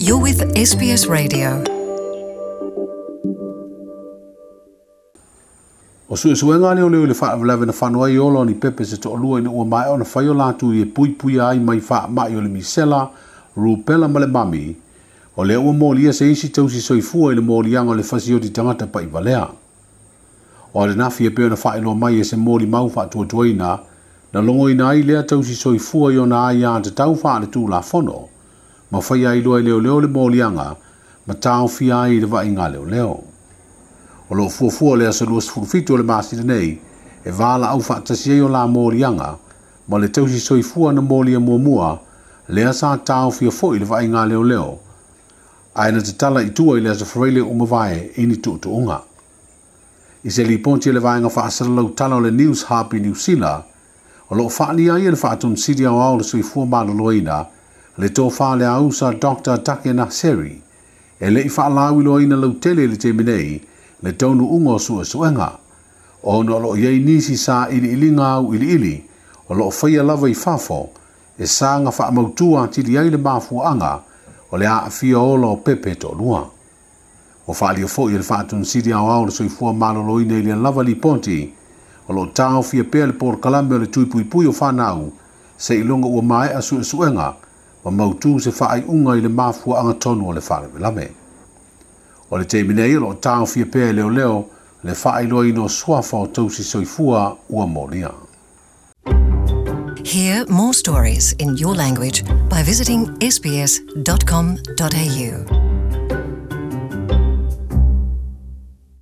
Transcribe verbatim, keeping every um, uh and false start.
You're with S B S Radio. O sui suenga leo leo le wha avalawe na whanua i olo ni pepe se to olua ina ua mai o na whaio lātu i e pui pui ai mai wha mai o le misela, rupela ma le mami, o le ua mōlia se isi tausi soifua i le mōlianga o le whasi o ti tangata pa i valea. O le nafi e peo na wha ilo mai e se mōli mau wha tua tuaina, na longo ina ai lea tausi soifua i o na ai a te tau wha le tū la whono, ma whai ai loa leo leo le mōlianga, ma tāo fia ai le wa inga leo leo. O lo fuafua le asa luas furufitu o le māsira nei, e wāla au whaatasi o la mōlianga, ma le tausi soifua na mōlia mua mua, le asa tāo fia fo i le wa inga leo leo, aina te tala i tua i le asa whareile o mawae ini tu tu unga. I se li ponti le vaenga whaasara lau tala o le News Hub i New Zealand, o lo whaani ai le whaatun sidi au au le soifua maloloina, le tō whaale au sa Doctor Take Naseri, e le i whaalau i loina lau tele le te minei, le taunu ungo sua suenga. O no lo iei nisi sa ili ili ngau ili ili, o lo whaia lava i whafo, e sa nga wha mautua tiri ai le mafu anga, o le a fia olo pepe to lua. O whaali o fo i le whaatun sidi au au le soifua maloloina i le lava li ponti, o lo tau fia pea le por kalambe o le tui pui pui o whanau, se ilonga ua mai a sua suenga, ma mautu se whaai unga i le mafu anga tonu o le whaale velame. O le te minei lo tau fia pea leo leo, le whaai loa ino swafa o tausi soifua ua molia. Hear more stories in your language by visiting s b s dot com dot a u.